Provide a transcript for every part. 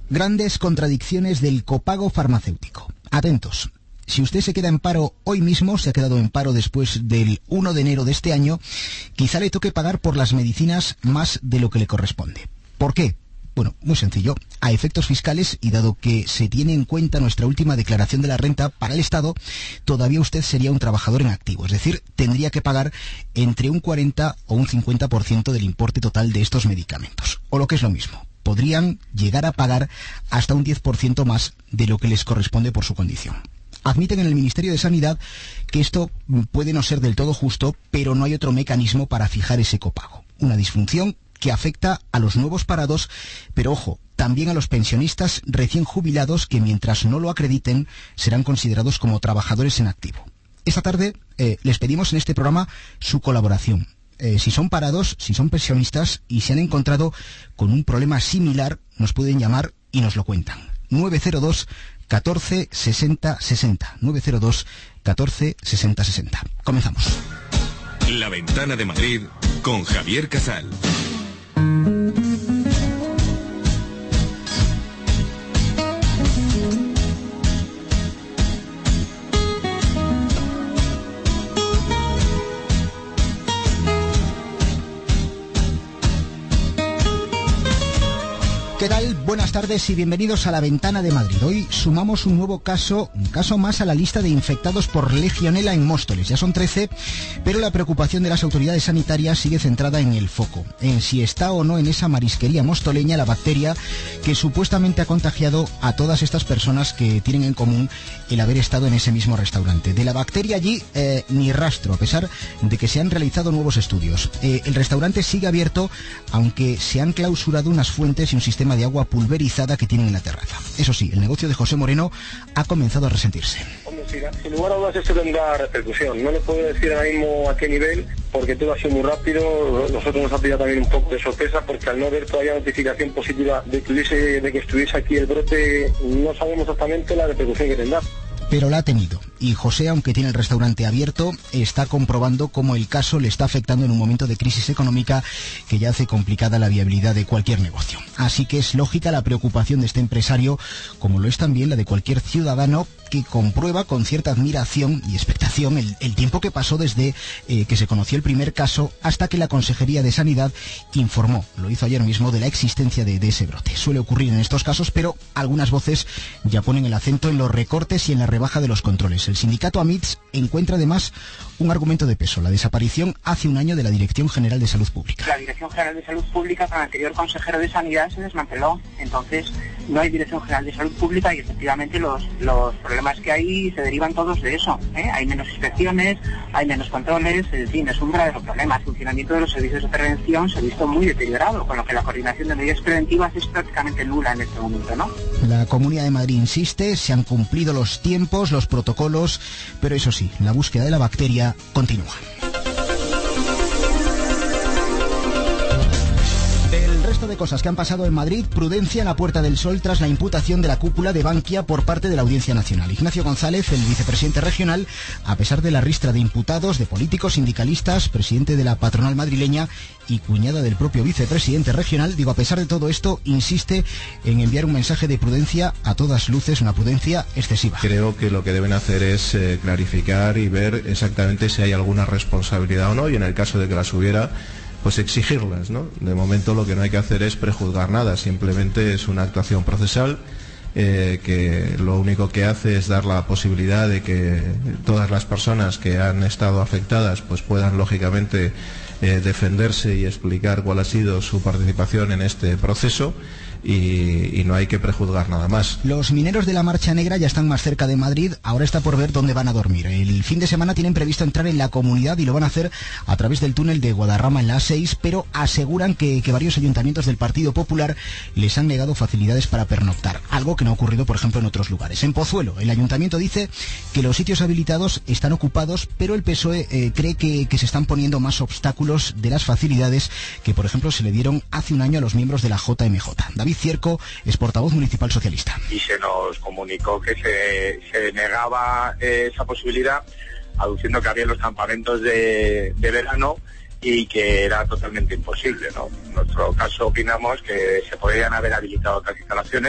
Grandes contradicciones del copago farmacéutico. Atentos. Si usted se queda en paro hoy mismo, se ha quedado en paro después del 1 de enero de este año, quizá le toque pagar por las medicinas más de lo que le corresponde. ¿Por qué? Bueno, muy sencillo. A efectos fiscales, y dado que se tiene en cuenta nuestra última declaración de la renta para el Estado, todavía usted sería un trabajador en activo. Es decir, tendría que pagar entre un 40 o un 50% del importe total de estos medicamentos. O lo que es lo mismo, podrían llegar a pagar hasta un 10% más de lo que les corresponde por su condición. Admiten en el Ministerio de Sanidad que esto puede no ser del todo justo, pero no hay otro mecanismo para fijar ese copago. Una disfunción que afecta a los nuevos parados, pero ojo, también a los pensionistas recién jubilados que mientras no lo acrediten serán considerados como trabajadores en activo. Esta tarde les pedimos en este programa su colaboración. Si son parados, si son pensionistas y se han encontrado con un problema similar, nos pueden llamar y nos lo cuentan. 902 14 60 60. 902 14 60 60. Comenzamos. La Ventana de Madrid con Javier Casal. ¿Qué tal? Buenas tardes y bienvenidos a La Ventana de Madrid. Hoy sumamos un nuevo caso, un caso más a la lista de infectados por Legionela en Móstoles. Ya son 13, pero la preocupación de las autoridades sanitarias sigue centrada en el foco, en si está o no en esa marisquería mostoleña la bacteria que supuestamente ha contagiado a todas estas personas que tienen en común el haber estado en ese mismo restaurante. De la bacteria allí ni rastro, a pesar de que se han realizado nuevos estudios. El restaurante sigue abierto, aunque se han clausurado unas fuentes y un sistema de agua pulverizada que tienen en la terraza. Eso sí, el negocio de José Moreno ha comenzado a resentirse. Hombre, sin lugar a dudas esto tendrá repercusión. No le puedo decir ahora mismo a qué nivel, porque todo ha sido muy rápido. Nosotros nos ha pillado también un poco de sorpresa, porque al no haber todavía notificación positiva de que estuviese aquí el brote, no sabemos exactamente la repercusión que tendrá. Pero la ha tenido. Y José, aunque tiene el restaurante abierto, está comprobando cómo el caso le está afectando en un momento de crisis económica que ya hace complicada la viabilidad de cualquier negocio. Así que es lógica la preocupación de este empresario, como lo es también la de cualquier ciudadano que comprueba con cierta admiración y expectación el tiempo que pasó desde que se conoció el primer caso hasta que la Consejería de Sanidad informó, lo hizo ayer mismo, de la existencia de ese brote. Suele ocurrir en estos casos, pero algunas voces ya ponen el acento en los recortes y en la rebaja de los controles. El sindicato AMITS encuentra además un argumento de peso: la desaparición hace un año de la Dirección General de Salud Pública. La Dirección General de Salud Pública con el anterior consejero de Sanidad se desmanteló, entonces no hay Dirección General de Salud Pública y efectivamente los problemas que hay se derivan todos de eso, Hay menos inspecciones, hay menos controles, en fin, es un verdadero problema. El funcionamiento de los servicios de prevención se ha visto muy deteriorado, con lo que la coordinación de medidas preventivas es prácticamente nula en este momento, ¿no? La Comunidad de Madrid insiste, se han cumplido los tiempos, los protocolos, pero eso sí, la búsqueda de la bacteria continúa. De cosas que han pasado en Madrid: prudencia en la Puerta del Sol tras la imputación de la cúpula de Bankia por parte de la Audiencia Nacional. Ignacio González, el vicepresidente regional, a pesar de la ristra de imputados, de políticos, sindicalistas, presidente de la patronal madrileña y cuñada del propio vicepresidente regional, a pesar de todo esto, insiste en enviar un mensaje de prudencia, a todas luces una prudencia excesiva. Creo que lo que deben hacer es clarificar y ver exactamente si hay alguna responsabilidad o no, y en el caso de que las hubiera, pues exigirlas, ¿no? De momento lo que no hay que hacer es prejuzgar nada, simplemente es una actuación procesal que lo único que hace es dar la posibilidad de que todas las personas que han estado afectadas pues puedan lógicamente defenderse y explicar cuál ha sido su participación en este proceso. Y no hay que prejuzgar nada más. Los mineros de la Marcha Negra ya están más cerca de Madrid, ahora está por ver dónde van a dormir. El fin de semana tienen previsto entrar en la comunidad y lo van a hacer a través del túnel de Guadarrama en la A6, pero aseguran que varios ayuntamientos del Partido Popular les han negado facilidades para pernoctar, algo que no ha ocurrido, por ejemplo, en otros lugares. En Pozuelo, el ayuntamiento dice que los sitios habilitados están ocupados, pero el PSOE cree que se están poniendo más obstáculos de las facilidades que, por ejemplo, se le dieron hace un año a los miembros de la JMJ. David Cierco es portavoz municipal socialista. Y se nos comunicó que se negaba esa posibilidad, aduciendo que había los campamentos de verano y que era totalmente imposible, ¿no? En nuestro caso opinamos que se podrían haber habilitado otras instalaciones,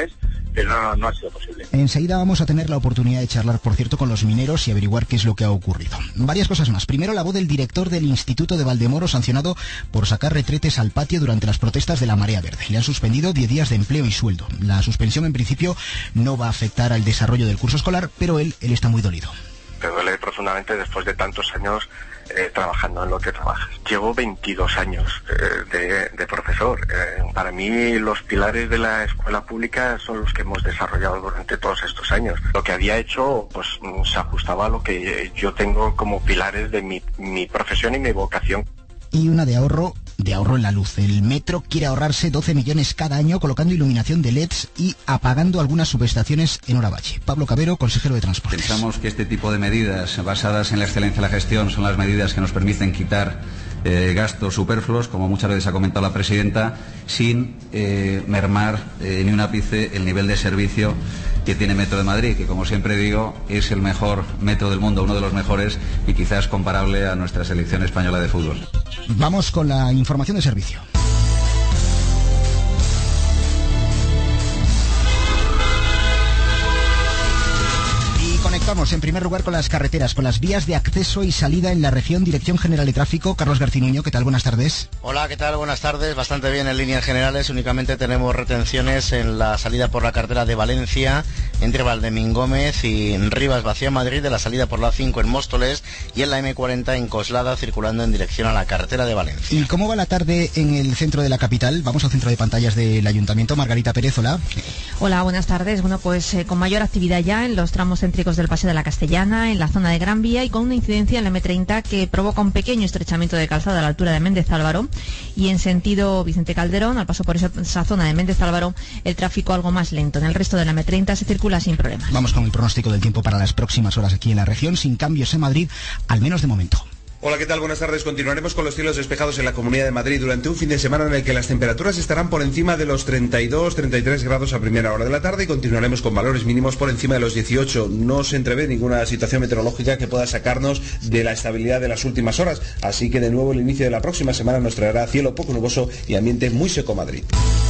pero no ha sido posible. Enseguida vamos a tener la oportunidad de charlar, por cierto, con los mineros y averiguar qué es lo que ha ocurrido. Varias cosas más. Primero, la voz del director del Instituto de Valdemoro, sancionado por sacar retretes al patio durante las protestas de la Marea Verde. Le han suspendido 10 días de empleo y sueldo. La suspensión, en principio, no va a afectar al desarrollo del curso escolar, pero él está muy dolido. Te duele profundamente después de tantos años trabajando en lo que trabajas. Llevo 22 años de profesor. Para mí los pilares de la escuela pública son los que hemos desarrollado durante todos estos años. Lo que había hecho pues se ajustaba a lo que yo tengo como pilares de mi profesión y mi vocación. Y una de ahorro en la luz. El metro quiere ahorrarse 12 millones cada año colocando iluminación de LEDs y apagando algunas subestaciones en Oravalle. Pablo Cabero, consejero de Transportes. Pensamos que este tipo de medidas basadas en la excelencia de la gestión son las medidas que nos permiten quitar gastos superfluos, como muchas veces ha comentado la presidenta, sin mermar ni un ápice el nivel de servicio que tiene Metro de Madrid, que como siempre digo es el mejor metro del mundo, uno de los mejores y quizás comparable a nuestra selección española de fútbol. Vamos con la información de servicio. Conectamos en primer lugar con las carreteras, con las vías de acceso y salida en la región. Dirección General de Tráfico, Carlos Garcinuño, ¿qué tal? Buenas tardes. Hola, ¿qué tal? Buenas tardes. Bastante bien en líneas generales. Únicamente tenemos retenciones en la salida por la carretera de Valencia, entre Valdemín Gómez y Rivas Vacía Madrid, de la salida por la 5 en Móstoles y en la M40 en Coslada, circulando en dirección a la carretera de Valencia. ¿Y cómo va la tarde en el centro de la capital? Vamos al centro de pantallas del Ayuntamiento. Margarita Pérez, hola. Hola, buenas tardes. Bueno, pues con mayor actividad ya en los tramos céntricos del Paseo de la Castellana, en la zona de Gran Vía, y con una incidencia en la M30 que provoca un pequeño estrechamiento de calzada a la altura de Méndez Álvaro, y en sentido Vicente Calderón, al paso por esa zona de Méndez Álvaro, el tráfico algo más lento. En el resto de la M30 se circula sin problemas. Vamos con el pronóstico del tiempo para las próximas horas aquí en la región, sin cambios en Madrid, al menos de momento. Hola, ¿qué tal? Buenas tardes. Continuaremos con los cielos despejados en la Comunidad de Madrid durante un fin de semana en el que las temperaturas estarán por encima de los 32-33 grados a primera hora de la tarde, y continuaremos con valores mínimos por encima de los 18. No se entrevé ninguna situación meteorológica que pueda sacarnos de la estabilidad de las últimas horas, así que de nuevo el inicio de la próxima semana nos traerá cielo poco nuboso y ambiente muy seco Madrid.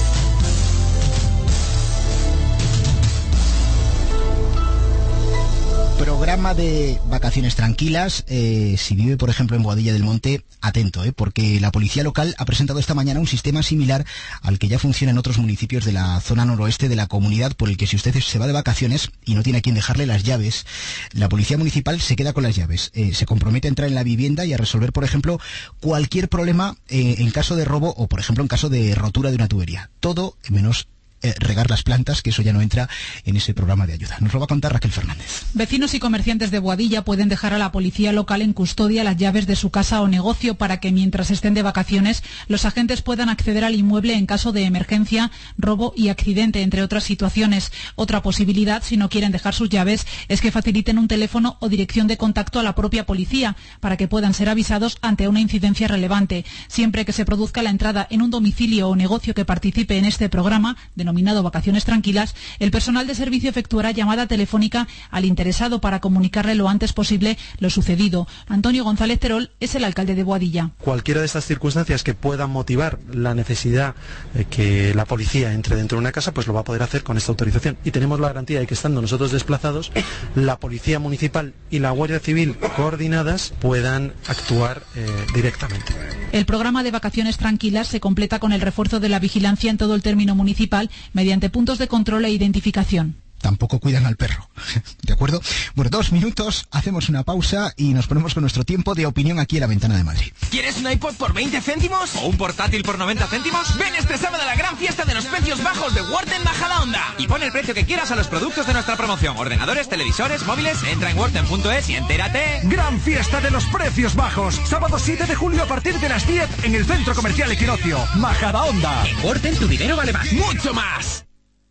Programa de vacaciones tranquilas. Si vive, por ejemplo, en Boadilla del Monte, atento, porque la policía local ha presentado esta mañana un sistema similar al que ya funciona en otros municipios de la zona noroeste de la comunidad, por el que si usted se va de vacaciones y no tiene a quien dejarle las llaves, la policía municipal se queda con las llaves. Se compromete a entrar en la vivienda y a resolver, por ejemplo, cualquier problema en caso de robo o, por ejemplo, en caso de rotura de una tubería. Todo menos regar las plantas, que eso ya no entra en ese programa de ayuda. Nos lo va a contar Raquel Fernández. Vecinos y comerciantes de Boadilla pueden dejar a la policía local en custodia las llaves de su casa o negocio para que mientras estén de vacaciones los agentes puedan acceder al inmueble en caso de emergencia, robo y accidente, entre otras situaciones. Otra posibilidad, si no quieren dejar sus llaves, es que faciliten un teléfono o dirección de contacto a la propia policía para que puedan ser avisados ante una incidencia relevante. Siempre que se produzca la entrada en un domicilio o negocio que participe en este programa, denominado Vacaciones Tranquilas, el personal de servicio efectuará llamada telefónica al interesado para comunicarle lo antes posible lo sucedido. Antonio González Terol es el alcalde de Boadilla. Cualquiera de estas circunstancias que puedan motivar la necesidad de que la policía entre dentro de una casa, pues lo va a poder hacer con esta autorización. Y tenemos la garantía de que, estando nosotros desplazados, la Policía Municipal y la Guardia Civil coordinadas puedan actuar directamente. El programa de Vacaciones Tranquilas se completa con el refuerzo de la vigilancia en todo el término municipal mediante puntos de control e identificación. Tampoco cuidan al perro. ¿De acuerdo? Bueno, 2 minutos, hacemos una pausa y nos ponemos con nuestro tiempo de opinión aquí en la Ventana de Madrid. ¿Quieres un iPod por 20 céntimos? ¿O un portátil por 90 céntimos? Ven este sábado a la gran fiesta de los precios bajos de Worten Majadahonda y pon el precio que quieras a los productos de nuestra promoción. Ordenadores, televisores, móviles, entra en worten.es y entérate. Gran fiesta de los precios bajos. Sábado 7 de julio a partir de las 10 en el Centro Comercial Equinoccio. Majadahonda. En Worten tu dinero vale más. ¡Mucho más!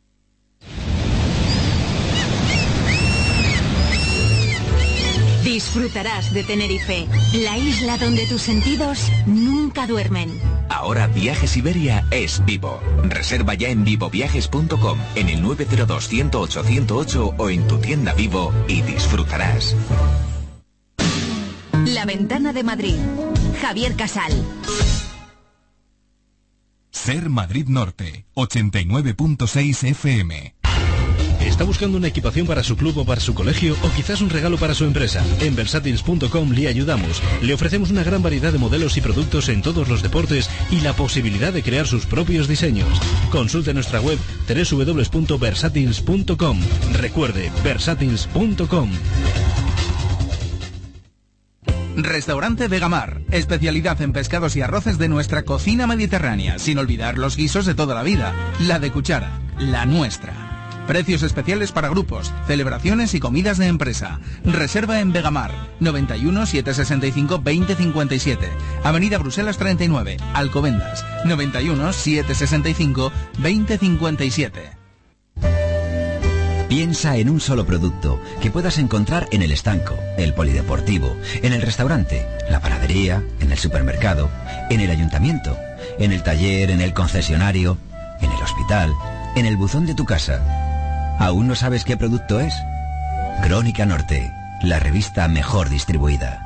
Disfrutarás de Tenerife, la isla donde tus sentidos nunca duermen. Ahora Viajes Iberia es Vivo. Reserva ya en vivoviajes.com, en el 902-108-108 o en tu tienda Vivo y disfrutarás. La Ventana de Madrid. Javier Casal. Ser Madrid Norte, 89.6 FM. ¿Está buscando una equipación para su club o para su colegio o quizás un regalo para su empresa? En Versatils.com le ayudamos. Le ofrecemos una gran variedad de modelos y productos en todos los deportes y la posibilidad de crear sus propios diseños. Consulte nuestra web www.versatils.com. Recuerde, versatils.com. Restaurante Vegamar, especialidad en pescados y arroces de nuestra cocina mediterránea, sin olvidar los guisos de toda la vida, la de cuchara, la nuestra. Precios especiales para grupos, celebraciones y comidas de empresa. Reserva en Vegamar, 91 765 2057, Avenida Bruselas 39, Alcobendas, 91 765 2057. Piensa en un solo producto que puedas encontrar en el estanco, el polideportivo, en el restaurante, la panadería, en el supermercado, en el ayuntamiento, en el taller, en el concesionario, en el hospital, en el buzón de tu casa. ¿Aún no sabes qué producto es? Crónica Norte, la revista mejor distribuida.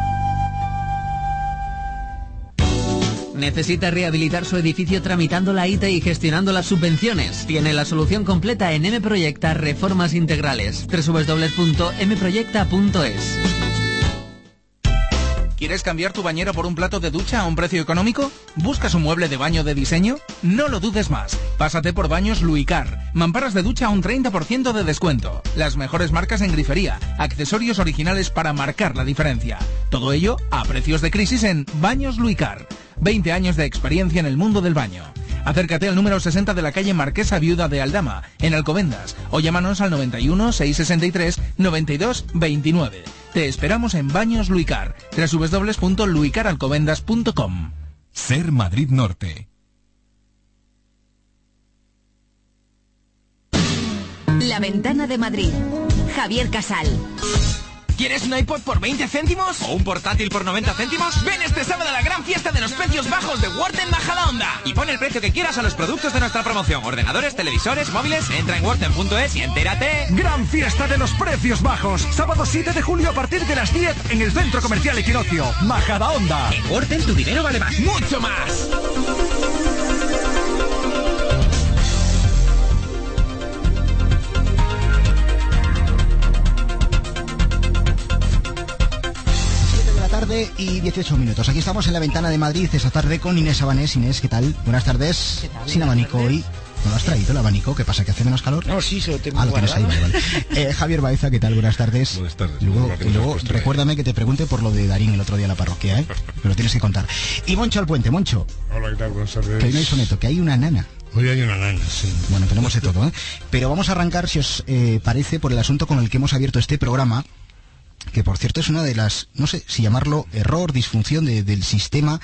¿Necesita rehabilitar su edificio tramitando la ITE y gestionando las subvenciones? Tiene la solución completa en M-Proyecta Reformas Integrales. www.mproyecta.es. ¿Quieres cambiar tu bañera por un plato de ducha a un precio económico? ¿Buscas un mueble de baño de diseño? No lo dudes más. Pásate por Baños Luicar. Mamparas de ducha a un 30% de descuento. Las mejores marcas en grifería. Accesorios originales para marcar la diferencia. Todo ello a precios de crisis en Baños Luicar. 20 años de experiencia en el mundo del baño. Acércate al número 60 de la calle Marquesa Viuda de Aldama, en Alcobendas, o llámanos al 91 663 92 29. Te esperamos en Baños Luicar, www.luicaralcobendas.com. Ser Madrid Norte. La Ventana de Madrid. Javier Casal. ¿Quieres un iPod por 20 céntimos? ¿O un portátil por 90 céntimos? Ven este sábado a la gran fiesta de los precios bajos de Worten Majadahonda y pon el precio que quieras a los productos de nuestra promoción. Ordenadores, televisores, móviles. Entra en worten.es y entérate. Gran fiesta de los precios bajos. Sábado 7 de julio a partir de las 10 en el Centro Comercial Equinoccio. Majadahonda. En Worten tu dinero vale más. ¡Mucho más! Tarde y 18 minutos. Aquí estamos en la Ventana de Madrid esta tarde con Inés Abanés. Inés, ¿qué tal? Buenas tardes. ¿Qué tal? Sin abanico hoy. ¿No lo has traído el abanico? ¿Qué pasa? ¿Que hace menos calor? No, sí, se lo tengo lo tienes ahí, guardado. vale. Javier Baeza, ¿qué tal? Buenas tardes. Buenas tardes. Luego recuérdame que te pregunte por lo de Darín el otro día en la parroquia, ¿eh? Me lo tienes que contar. Y Moncho al Puente. Moncho. Hola, ¿qué tal? Buenas tardes. Que hoy no hay soneto, que hay una nana. Hoy hay una nana, sí. Bueno, tenemos de todo, ¿eh? Pero vamos a arrancar, si os parece, por el asunto con el que hemos abierto este programa, que por cierto es una de las, no sé si llamarlo error, disfunción del sistema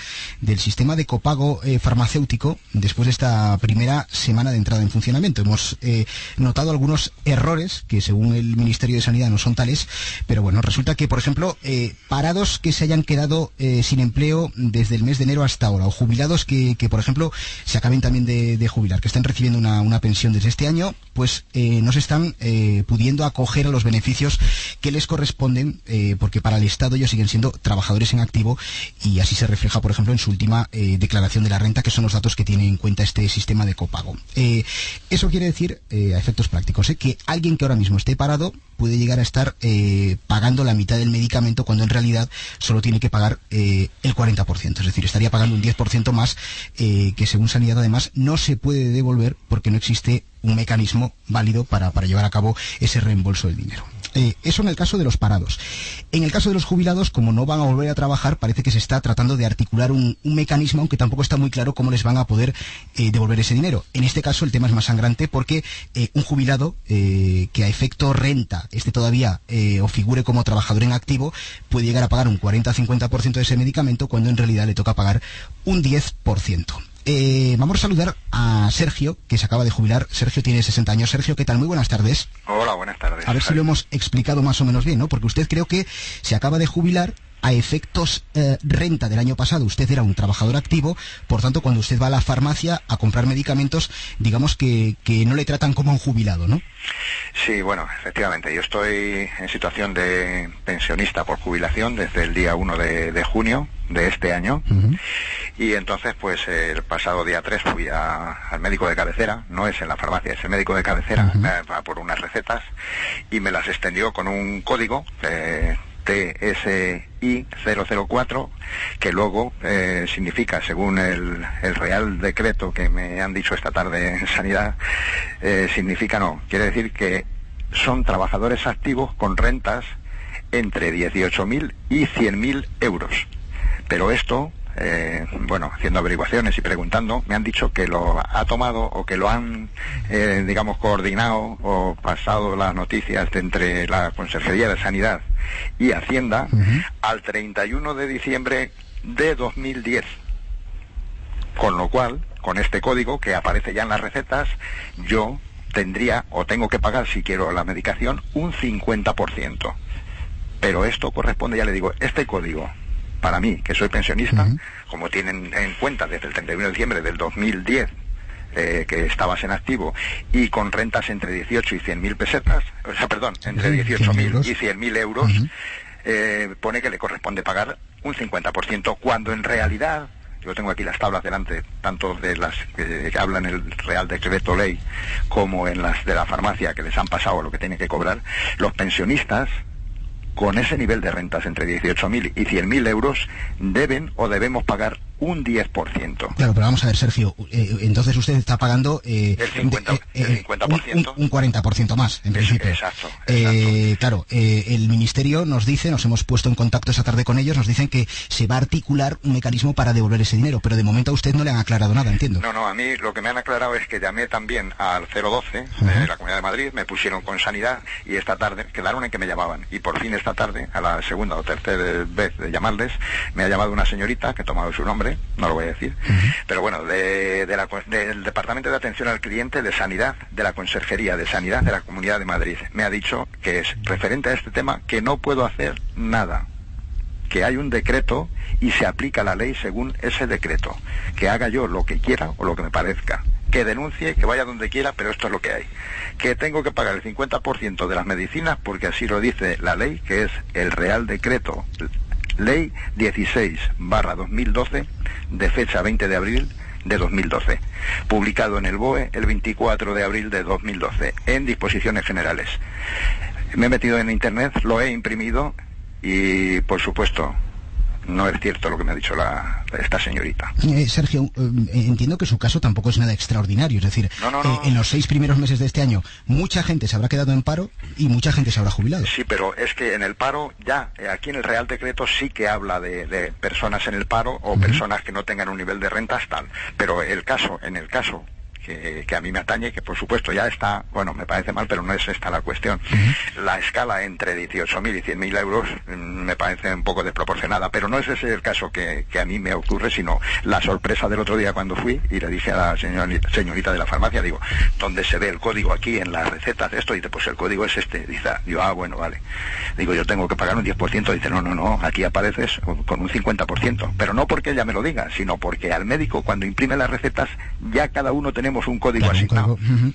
de copago farmacéutico después de esta primera semana de entrada en funcionamiento. Hemos notado algunos errores que según el Ministerio de Sanidad no son tales, pero bueno, resulta que por ejemplo parados que se hayan quedado sin empleo desde el mes de enero hasta ahora, o jubilados que por ejemplo se acaben también de jubilar, que están recibiendo una pensión desde este año, pues no se están pudiendo acoger a los beneficios que les corresponden, porque para el Estado ellos siguen siendo trabajadores en activo, y así se refleja, por ejemplo, en su última declaración de la renta, que son los datos que tiene en cuenta este sistema de copago. Eso quiere decir, a efectos prácticos, que alguien que ahora mismo esté parado puede llegar a estar pagando la mitad del medicamento cuando en realidad solo tiene que pagar el 40%, es decir, estaría pagando un 10% más, que según Sanidad además no se puede devolver porque no existe un mecanismo válido para llevar a cabo ese reembolso del dinero. Eso en el caso de los parados. En el caso de los jubilados, como no van a volver a trabajar, parece que se está tratando de articular un mecanismo, aunque tampoco está muy claro cómo les van a poder devolver ese dinero. En este caso el tema es más sangrante porque un jubilado que a efecto renta esté todavía o figure como trabajador en activo puede llegar a pagar un 40-50% de ese medicamento cuando en realidad le toca pagar un 10%. Vamos a saludar a Sergio, que se acaba de jubilar. Sergio tiene 60 años. Sergio, ¿qué tal? Muy buenas tardes. Hola, buenas tardes. A ver si lo hemos explicado más o menos bien, ¿no? Porque usted creo que se acaba de jubilar, a efectos renta del año pasado usted era un trabajador activo, por tanto cuando usted va a la farmacia a comprar medicamentos, digamos que no le tratan como a un jubilado, ¿no? Sí, bueno, efectivamente, yo estoy en situación de pensionista por jubilación desde el día 1 de junio de este año. Y entonces pues el pasado día 3 fui al médico de cabecera, no es en la farmacia, es el médico de cabecera, por unas recetas, y me las extendió con un código TSI 004, que luego significa, según el Real Decreto que me han dicho esta tarde en Sanidad, quiere decir que son trabajadores activos con rentas entre 18.000 y 100.000 euros. Pero esto, haciendo averiguaciones y preguntando, me han dicho que lo ha tomado o que lo han, coordinado o pasado las noticias entre la Consejería de Sanidad y Hacienda al 31 de diciembre de 2010. Con lo cual, con este código que aparece ya en las recetas, yo tendría o tengo que pagar, si quiero la medicación, un 50%. Pero esto corresponde, ya le digo, este código, para mí, que soy pensionista, como tienen en cuenta desde el 31 de diciembre del 2010, que estabas en activo, y con rentas entre 18 y 100.000 pesetas, entre 18.000 y 100.000 euros, pone que le corresponde pagar un 50%, cuando en realidad, yo tengo aquí las tablas delante, tanto de las que hablan el Real Decreto Ley, como en las de la farmacia, que les han pasado lo que tienen que cobrar, los pensionistas, con ese nivel de rentas entre 18.000 y 100.000 euros, deben o debemos pagar un 10%. Claro, pero vamos a ver, Sergio, entonces usted está pagando el 50%. Un 40% más, en principio. Exacto. Claro, el Ministerio nos dice, nos hemos puesto en contacto esta tarde con ellos, nos dicen que se va a articular un mecanismo para devolver ese dinero, pero de momento a usted no le han aclarado nada, entiendo. No, a mí lo que me han aclarado es que llamé también al 012 de la Comunidad de Madrid, me pusieron con Sanidad, y esta tarde quedaron en que me llamaban, y por fin esta tarde, a la segunda o tercera vez de llamarles, me ha llamado una señorita, que he tomado su nombre, no lo voy a decir, pero bueno, del Departamento de Atención al Cliente de Sanidad, de la Consejería de Sanidad de la Comunidad de Madrid. Me ha dicho que es referente a este tema, que no puedo hacer nada, que hay un decreto y se aplica la ley según ese decreto, que haga yo lo que quiera o lo que me parezca, que denuncie, que vaya donde quiera, pero esto es lo que hay, que tengo que pagar el 50% de las medicinas porque así lo dice la ley, que es el Real Decreto Ley 16/2012, de fecha 20 de abril de 2012, publicado en el BOE el 24 de abril de 2012, en disposiciones generales. Me he metido en internet, lo he imprimido y, por supuesto, no es cierto lo que me ha dicho esta señorita. Sergio, entiendo que su caso tampoco es nada extraordinario, es decir, no. En los 6 primeros meses de este año mucha gente se habrá quedado en paro y mucha gente se habrá jubilado. Sí, pero es que en el paro ya, aquí en el Real Decreto sí que habla de personas en el paro o personas que no tengan un nivel de rentas tal, pero en el caso que a mí me atañe, que por supuesto ya está, me parece mal, pero no es esta la cuestión. La escala entre 18.000 y 100.000 euros me parece un poco desproporcionada, pero no es ese el caso que a mí me ocurre, sino la sorpresa del otro día cuando fui y le dije a la señorita de la farmacia, digo, ¿dónde se ve el código aquí en las recetas de esto? Y dice, pues el código es este. Dice, bueno, vale. Digo, yo tengo que pagar un 10%. Dice, no, aquí apareces con un 50%, pero no porque ella me lo diga, sino porque al médico, cuando imprime las recetas, ya cada uno tenemos un código asignado.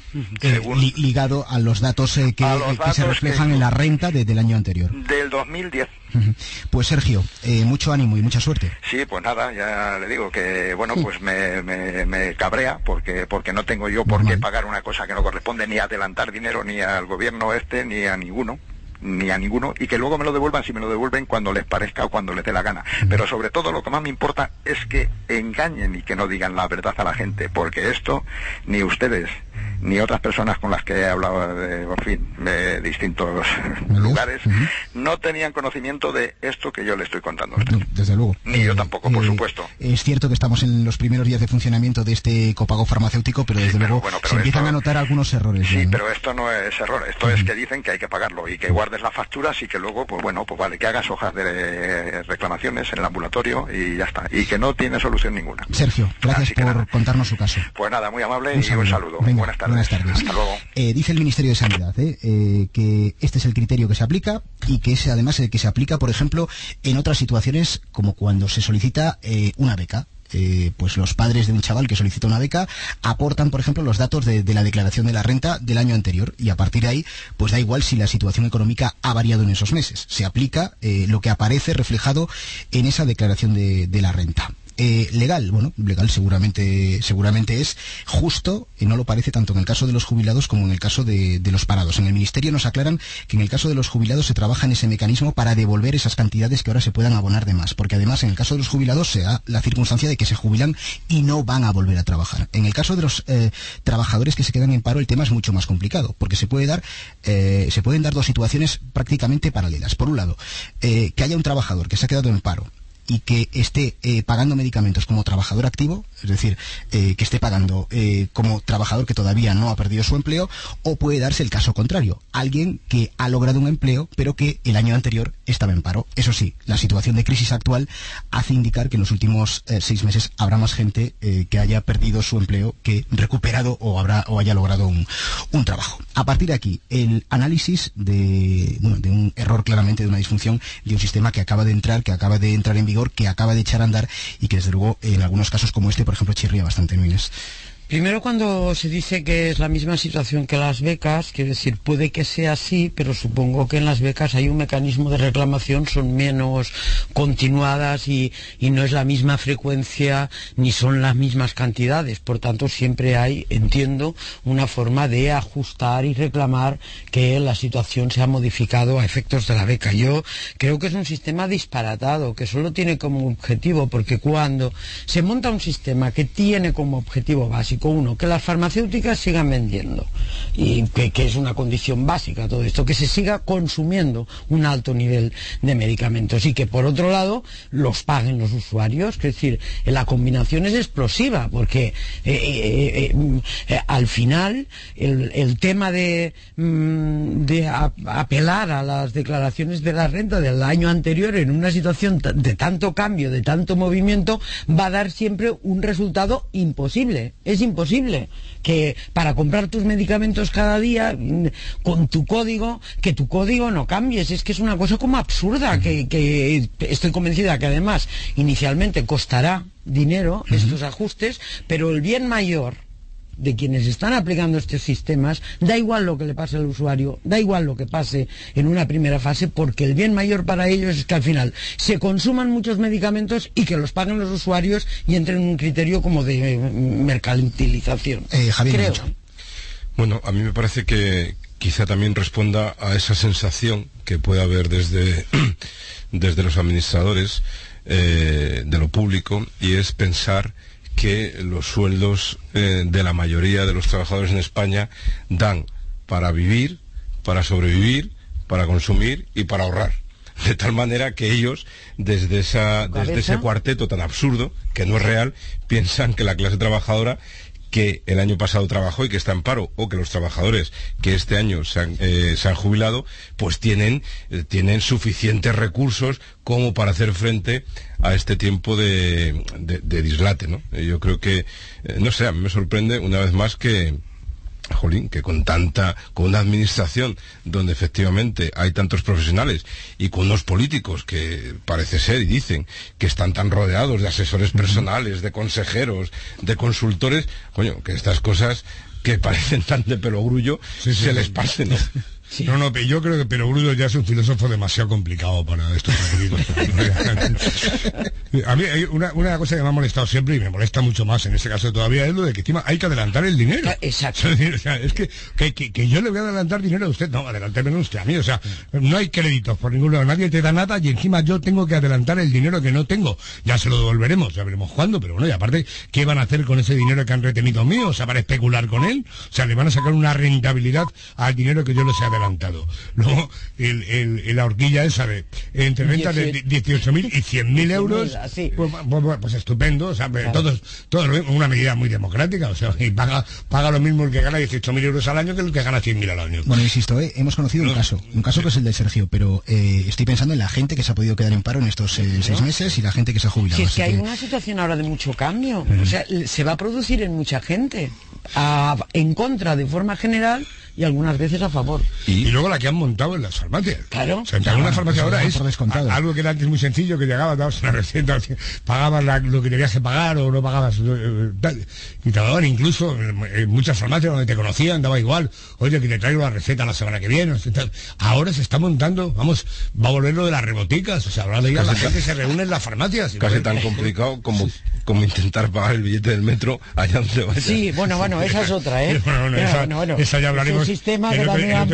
Ligado a los datos que se reflejan en la renta del año anterior. Del 2010. Pues Sergio, mucho ánimo y mucha suerte. Sí, pues nada, ya le digo que, pues me cabrea porque no tengo yo por qué pagar una cosa que no corresponde, ni adelantar dinero ni al gobierno ni a ninguno, y que luego me lo devuelvan si me lo devuelven cuando les parezca o cuando les dé la gana. Pero sobre todo lo que más me importa es que engañen y que no digan la verdad a la gente, porque esto ni ustedes ni otras personas con las que he hablado de distintos lugares no tenían conocimiento de esto que yo le estoy contando a usted. Desde luego. Ni yo tampoco, por supuesto. Es cierto que estamos en los primeros días de funcionamiento de este copago farmacéutico, pero desde luego se empiezan a notar algunos errores. Sí, pero esto no es error, esto es que dicen que hay que pagarlo y que guardes las facturas y que luego, pues vale, que hagas hojas de reclamaciones en el ambulatorio y ya está. Y que no tiene solución ninguna. Sergio, gracias por contarnos su caso. Pues nada, muy amable y un saludo. Venga. Buenas tardes. tardes. Buenas tardes. Hasta luego. Dice el Ministerio de Sanidad que este es el criterio que se aplica y que es además el que se aplica, por ejemplo, en otras situaciones como cuando se solicita una beca. Pues los padres de un chaval que solicita una beca aportan, por ejemplo, los datos de la declaración de la renta del año anterior, y a partir de ahí, pues da igual si la situación económica ha variado en esos meses. Se aplica lo que aparece reflejado en esa declaración de la renta. Legal, bueno, legal seguramente es justo, y no lo parece tanto en el caso de los jubilados como en el caso de los parados. En el Ministerio nos aclaran que en el caso de los jubilados se trabaja en ese mecanismo para devolver esas cantidades que ahora se puedan abonar de más, porque además en el caso de los jubilados se da la circunstancia de que se jubilan y no van a volver a trabajar. En el caso de los trabajadores que se quedan en paro, el tema es mucho más complicado, porque se pueden dar dos situaciones prácticamente paralelas. Por un lado, que haya un trabajador que se ha quedado en paro y que esté pagando medicamentos como trabajador activo, es decir, que esté pagando como trabajador que todavía no ha perdido su empleo, o puede darse el caso contrario, alguien que ha logrado un empleo pero que el año anterior estaba en paro. Eso sí, la situación de crisis actual hace indicar que en los últimos 6 meses habrá más gente que haya perdido su empleo que recuperado o haya logrado un trabajo. A partir de aquí, el análisis de un error, claramente de una disfunción de un sistema que acaba de entrar en vigor, que acaba de echar a andar y que desde luego en algunos casos como este, por ejemplo, chirría bastante, Núñez. Primero, cuando se dice que es la misma situación que las becas, quiero decir, puede que sea así, pero supongo que en las becas hay un mecanismo de reclamación, son menos continuadas y no es la misma frecuencia ni son las mismas cantidades. Por tanto, siempre hay, entiendo, una forma de ajustar y reclamar que la situación se ha modificado a efectos de la beca. Yo creo que es un sistema disparatado, que solo tiene como objetivo, porque cuando se monta un sistema que tiene como objetivo básico, uno, que las farmacéuticas sigan vendiendo, y que es una condición básica todo esto, que se siga consumiendo un alto nivel de medicamentos y que por otro lado los paguen los usuarios. Es decir, la combinación es explosiva, porque al final el tema de apelar a las declaraciones de la renta del año anterior en una situación de tanto cambio, de tanto movimiento, va a dar siempre un resultado imposible. Es imposible que para comprar tus medicamentos cada día con tu código, que tu código no cambies. Es que es una cosa como absurda, que estoy convencida que además inicialmente costará dinero estos ajustes, pero el bien mayor de quienes están aplicando estos sistemas, da igual lo que le pase al usuario, da igual lo que pase en una primera fase, porque el bien mayor para ellos es que al final se consuman muchos medicamentos y que los paguen los usuarios y entren en un criterio como de mercantilización. Javier, creo. Bueno, a mí me parece que quizá también responda a esa sensación que puede haber desde los administradores de lo público, y es pensar que los sueldos de la mayoría de los trabajadores en España dan para vivir, para sobrevivir, para consumir y para ahorrar. De tal manera que ellos, desde ese cuarteto tan absurdo, que no es real, piensan que la clase trabajadora que el año pasado trabajó y que está en paro, o que los trabajadores que este año se han jubilado, pues tienen suficientes recursos como para hacer frente a este tiempo de dislate, ¿no? Yo creo que, no sé, a mí me sorprende una vez más que con una administración donde efectivamente hay tantos profesionales y con unos políticos que parece ser y dicen que están tan rodeados de asesores personales, de consejeros, de consultores, coño, que estas cosas que parecen tan de perogrullo les pasen, ¿no? Sí. No, pero yo creo que Perogrullo ya es un filósofo demasiado complicado para estos políticos. A mí hay una cosa que me ha molestado siempre, y me molesta mucho más en este caso todavía, es lo de que encima hay que adelantar el dinero. Exacto. O sea, es que yo le voy a adelantar dinero a usted, no, adelantármelo usted a mí, o sea, no hay créditos por ningún lado, nadie te da nada y encima yo tengo que adelantar el dinero que no tengo. Ya se lo devolveremos, ya veremos cuándo, pero bueno, y aparte, ¿qué van a hacer con ese dinero que han retenido mío? O sea, ¿van a especular con él? O sea, ¿le van a sacar una rentabilidad al dinero que yo les he adelantado? Luego, la horquilla esa de entre ventas de 18.000 y 100.000 euros, pues estupendo, o sea, todo una medida muy democrática, o sea, y paga lo mismo el que gana 18.000 euros al año que el que gana 100.000 al año. Bueno, insisto, hemos conocido un caso que es el de Sergio, pero estoy pensando en la gente que se ha podido quedar en paro en estos 6 meses y la gente que se ha jubilado. Si es que hay una situación ahora de mucho cambio, o sea, se va a producir en mucha gente. en contra de forma general y algunas veces a favor. Y luego la que han montado en las farmacias. Claro. O sea, en una farmacia ahora es algo que era antes muy sencillo, que llegabas, dabas una receta, pagabas lo que tenías que pagar o no pagabas y te daban incluso en muchas farmacias donde te conocían, daba igual, oye, que te traigo la receta la semana que viene. Ahora se está montando, vamos, va a volver lo de las reboticas, o sea, ahora ya la gente se reúne en las farmacias. Casi tan complicado como intentar pagar el billete del metro allá donde vaya. Sí, bueno, esa es otra, ¿eh? Esa ya hablaremos. Sistema que también a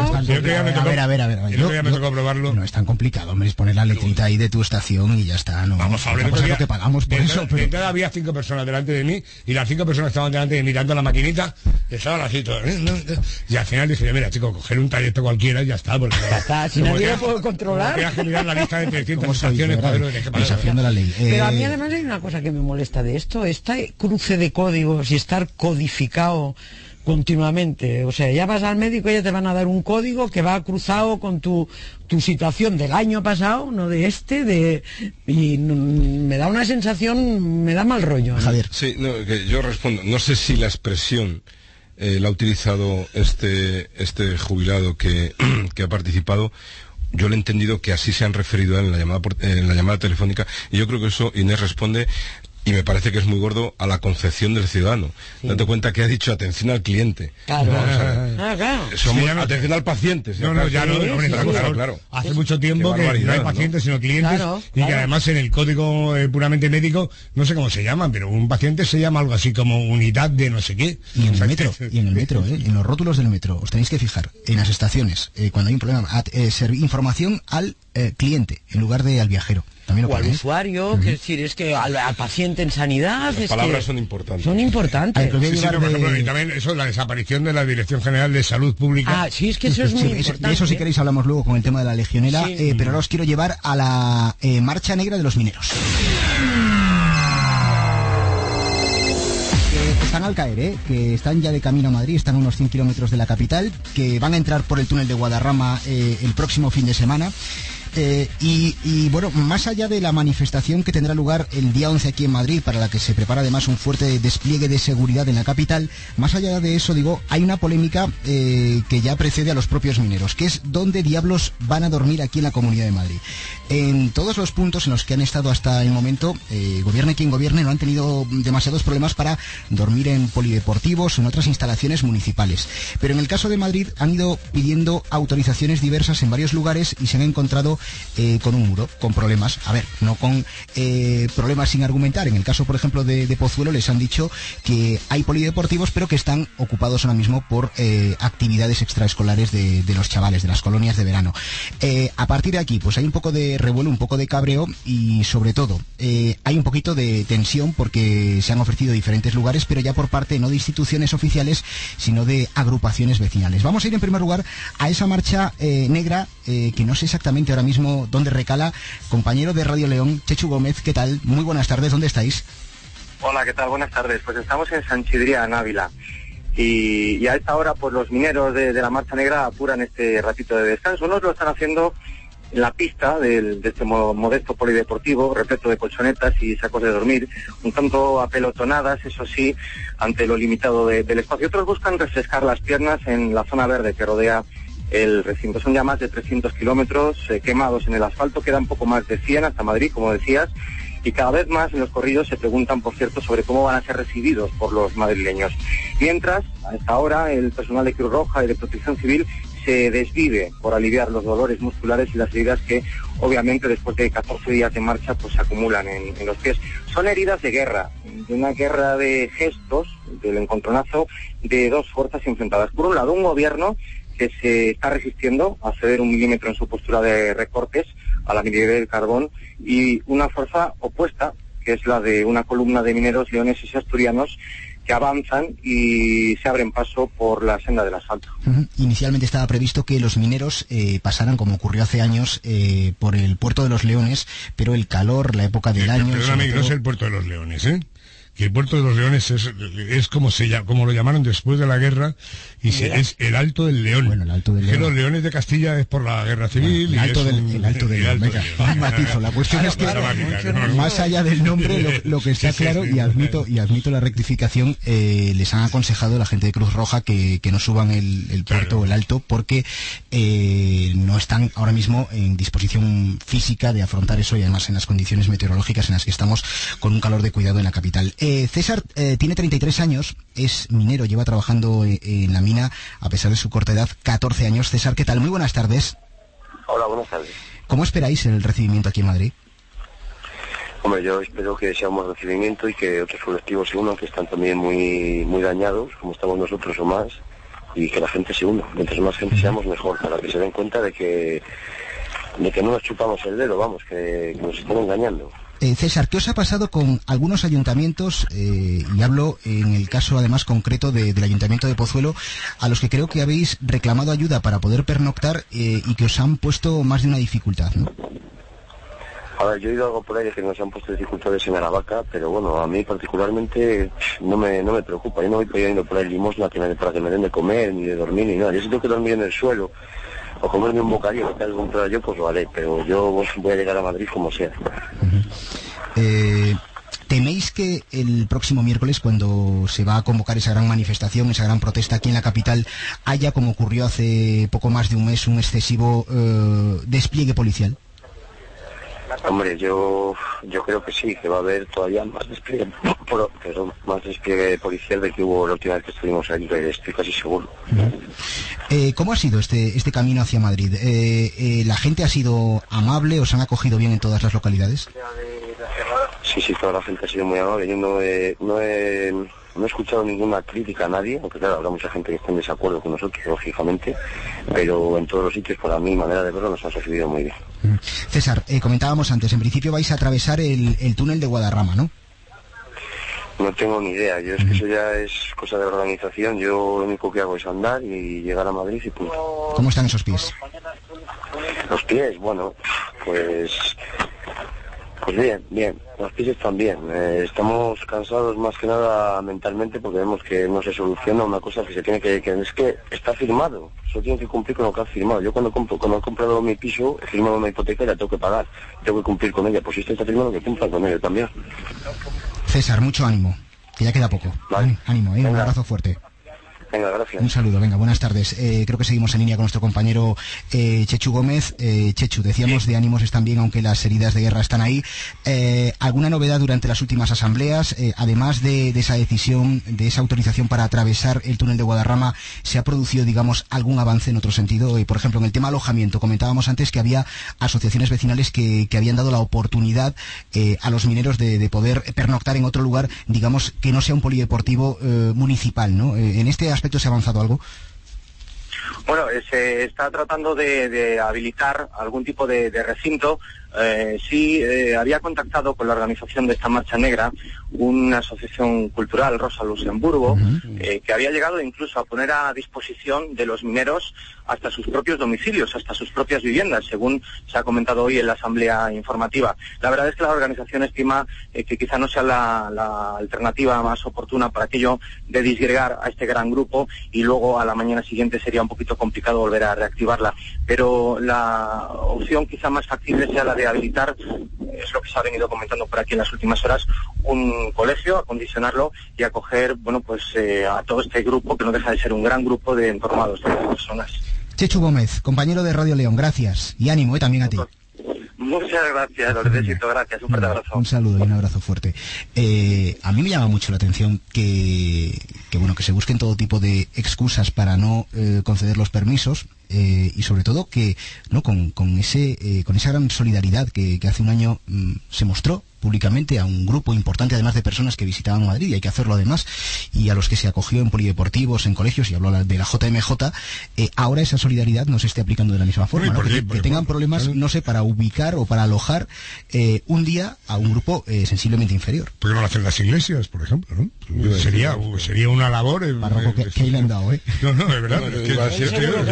ver. Yo me tocó probarlo. No es tan complicado, hombre, es poner la letrita ahí de tu estación y ya está. No, vamos a ver, lo que pagamos por eso. De entrada había 5 personas delante de mí y las 5 personas estaban delante de mí mirando la maquinita y estaban así todos. Y al final dije, mira, chico, coger un trayecto cualquiera y ya está. Porque ya está, si nadie lo puede controlar. Tienes que mirar la lista de 300 estaciones para ver lo que tienes que pagar. Desafiando la ley. Pero a mí además hay una cosa que me molesta de esto, este cruce de códigos y estar codificado continuamente, o sea, ya vas al médico y ya te van a dar un código que va cruzado con tu situación del año pasado, no de y me da una sensación, me da mal rollo, ¿no? Javier. Sí, que yo respondo, no sé si la expresión la ha utilizado este jubilado que ha participado. Yo le he entendido que así se han referido en la llamada telefónica, y yo creo que eso Inés responde. Y me parece que es muy gordo a la concepción del ciudadano. Sí. Date cuenta que ha dicho atención al cliente. Claro. Claro. Somos atención al paciente. Claro. Hace mucho tiempo que no hay pacientes, sino clientes. Y que además en el código puramente médico, no sé cómo se llaman, pero un paciente se llama algo así como unidad de no sé qué. Y en el metro, en los rótulos del metro, os tenéis que fijar, en las estaciones, cuando hay un problema, información al cliente, en lugar de al viajero. O al usuario, que es decir, es que al paciente en sanidad. Las palabras son importantes. Son importantes. Por ejemplo, y también eso, la desaparición de la Dirección General de Salud Pública. Sí, es que eso es muy importante. De eso, si queréis, hablamos luego con el tema de la legionela, pero ahora os quiero llevar a la Marcha Negra de los Mineros. Están al caer, que están ya de camino a Madrid, están a unos 100 kilómetros de la capital, que van a entrar por el túnel de Guadarrama el próximo fin de semana. Y bueno, más allá de la manifestación que tendrá lugar el día 11 aquí en Madrid, para la que se prepara además un fuerte despliegue de seguridad en la capital, más allá de eso, digo, hay una polémica que ya precede a los propios mineros, que es dónde diablos van a dormir aquí en la Comunidad de Madrid. En todos los puntos en los que han estado hasta el momento, gobierne quien gobierne, no han tenido demasiados problemas para dormir en polideportivos o en otras instalaciones municipales. Pero en el caso de Madrid han ido pidiendo autorizaciones diversas en varios lugares y se han encontrado con un muro, con problemas. A ver, no con problemas sin argumentar. En el caso, por ejemplo, de Pozuelo, les han dicho que hay polideportivos, pero que están ocupados ahora mismo por actividades extraescolares de los chavales, de las colonias de verano. A partir de aquí, pues hay un poco de revuelo, un poco de cabreo y, sobre todo, hay un poquito de tensión porque se han ofrecido diferentes lugares, pero ya por parte no de instituciones oficiales, sino de agrupaciones vecinales. Vamos a ir en primer lugar a esa marcha negra, que no sé exactamente ahora mismo dónde recala. Compañero de Radio León, Chechu Gómez, ¿qué tal? Muy buenas tardes, ¿dónde estáis? Hola, ¿qué tal? Buenas tardes. Pues estamos en San Chidrián, en Ávila. Y a esta hora, pues los mineros de la Marcha Negra apuran este ratito de descanso. Unos lo están haciendo en la pista de este modesto polideportivo, repleto de colchonetas y sacos de dormir, un tanto apelotonadas, eso sí, ante lo limitado del espacio. Otros buscan refrescar las piernas en la zona verde que rodea el recinto. Son ya más de 300 kilómetros quemados en el asfalto, quedan poco más de 100 hasta Madrid, como decías, y cada vez más en los corrillos se preguntan, por cierto, sobre cómo van a ser recibidos por los madrileños. Mientras, a esta hora, el personal de Cruz Roja y de Protección Civil se desvive por aliviar los dolores musculares y las heridas que, obviamente, después de 14 días de marcha, pues se acumulan en los pies. Son heridas de guerra, de una guerra de gestos, del encontronazo de dos fuerzas enfrentadas. Por un lado, un gobierno que se está resistiendo a ceder 1 milímetro en su postura de recortes a la minería del carbón, y una fuerza opuesta, que es la de una columna de mineros leoneses y asturianos que avanzan y se abren paso por la senda del asfalto. Inicialmente estaba previsto que los mineros pasaran, como ocurrió hace años, por el Puerto de los Leones, pero el calor, la época del año... Perdóname, no es el Puerto de los Leones, que el puerto de los Leones es como lo llamaron después de la guerra, y es el Alto del León. Bueno, el Alto del León. Que los Leones de Castilla es por la guerra civil. Bueno, el Alto del León. Venga, un matizo. La cuestión es que más allá del nombre, lo que está claro, y admito la rectificación, les han aconsejado la gente de Cruz Roja que no suban el puerto o el Alto, porque no están ahora mismo en disposición física de afrontar eso, y además en las condiciones meteorológicas en las que estamos, con un calor de cuidado en la capital. César tiene 33 años, es minero, lleva trabajando en la mina a pesar de su corta edad, 14 años. César, ¿qué tal? Muy buenas tardes. Hola, buenas tardes. ¿Cómo esperáis el recibimiento aquí en Madrid? Hombre, yo espero que sea un buen recibimiento y que otros colectivos se unan, que están también muy, muy dañados, como estamos nosotros o más, y que la gente se una. Mientras más gente seamos, mejor, para que se den cuenta de que no nos chupamos el dedo, vamos, que nos están engañando. César, ¿qué os ha pasado con algunos ayuntamientos, y hablo en el caso además concreto del Ayuntamiento de Pozuelo, a los que creo que habéis reclamado ayuda para poder pernoctar y que os han puesto más de una dificultad, ¿no? A ver, yo he oído algo por ahí de que nos han puesto dificultades en Aravaca, pero bueno, a mí particularmente no me preocupa. Yo no voy pidiendo por ahí limosna para que me den de comer, ni de dormir, ni nada. Yo si tengo que dormir en el suelo o comerme un bocadillo que tenga que comprar yo, pues vale, pero yo voy a llegar a Madrid como sea. ¿Teméis que el próximo miércoles, cuando se va a convocar esa gran manifestación, esa gran protesta aquí en la capital, haya, como ocurrió hace poco más de un mes, un excesivo despliegue policial? Hombre, yo creo que sí, que va a haber todavía más despliegue, más despliegue policial de que hubo la última vez que estuvimos ahí, estoy casi seguro. ¿Cómo ha sido este camino hacia Madrid? ¿La gente ha sido amable? ¿Os han acogido bien en todas las localidades? Sí, toda la gente ha sido muy amable. Yo no he escuchado ninguna crítica a nadie, aunque claro, habrá mucha gente que está en desacuerdo con nosotros, lógicamente, pero en todos los sitios, por mi manera de verlo, nos han recibido muy bien. César, comentábamos antes, en principio vais a atravesar el túnel de Guadarrama, ¿no? No tengo ni idea, yo es que eso ya es cosa de la organización, yo lo único que hago es andar y llegar a Madrid y punto. ¿Cómo están esos pies? Los pies, bueno, pues bien, los pies están bien. Estamos cansados más que nada mentalmente porque vemos que no se soluciona una cosa que se tiene que es que está firmado, solo tiene que cumplir con lo que ha firmado. Yo cuando he comprado mi piso, he firmado una hipoteca y la tengo que pagar, tengo que cumplir con ella, pues si usted está firmado, que cumpla con ella también. César, mucho ánimo, que ya queda poco. Vale. Ánimo, un abrazo fuerte. Venga, gracias. Un saludo, venga, buenas tardes. Creo que seguimos en línea con nuestro compañero Chechu Gómez. Chechu, decíamos de ánimos están bien, aunque las heridas de guerra están ahí. ¿Alguna novedad durante las últimas asambleas? Además de esa decisión, de esa autorización para atravesar el túnel de Guadarrama, ¿se ha producido, digamos, algún avance en otro sentido? Por ejemplo, en el tema alojamiento, comentábamos antes que había asociaciones vecinales que habían dado la oportunidad a los mineros de poder pernoctar en otro lugar, digamos, que no sea un polideportivo municipal, ¿no? En este aspecto ¿se ha avanzado algo? Bueno, se está tratando de habilitar algún tipo de recinto. Había contactado con la organización de esta marcha negra, una asociación cultural, Rosa Luxemburgo, que había llegado incluso a poner a disposición de los mineros hasta sus propios domicilios, hasta sus propias viviendas, según se ha comentado hoy en la asamblea informativa. La verdad es que la organización estima que quizá no sea la alternativa más oportuna para aquello de disgregar a este gran grupo y luego a la mañana siguiente sería un poquito complicado volver a reactivarla. Pero la opción quizá más factible sea la de habilitar, es lo que se ha venido comentando por aquí en las últimas horas, un colegio, acondicionarlo y acoger, a todo este grupo, que no deja de ser un gran grupo de informados, de personas. Chechu Gómez, compañero de Radio León, gracias. Y ánimo, también a ti. Muchas gracias, lo necesito, gracias, un fuerte abrazo. Un saludo y un abrazo fuerte. A mí me llama mucho la atención que se busquen todo tipo de excusas para no conceder los permisos, y sobre todo que con esa gran solidaridad que hace un año se mostró públicamente a un grupo importante además de personas que visitaban Madrid, y hay que hacerlo además, y a los que se acogió en polideportivos, en colegios, y habló de la JMJ, ahora esa solidaridad no se esté aplicando de la misma forma, ¿no? Que tengan problemas, no sé, para ubicar o para alojar un día a un grupo sensiblemente inferior. ¿Por qué no lo hacen las iglesias, por ejemplo, no? Sería una labor... Párroco, que le han dado, No, es verdad. Yo iba a decir